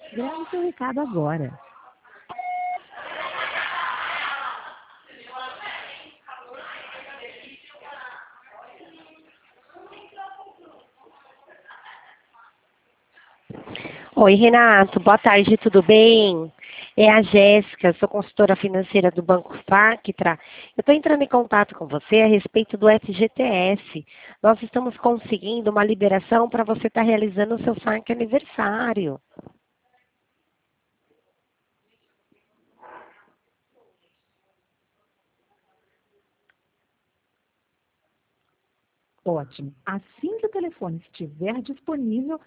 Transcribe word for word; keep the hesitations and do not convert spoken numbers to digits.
Grave seu recado agora. Oi, Renato. Boa tarde, tudo bem? É a Jéssica, sou consultora financeira do Banco Factra. Eu estou entrando em contato com você a respeito do F G T S. Nós estamos conseguindo uma liberação para você estar realizando o seu saque aniversário. Ótimo. Assim que o telefone estiver disponível,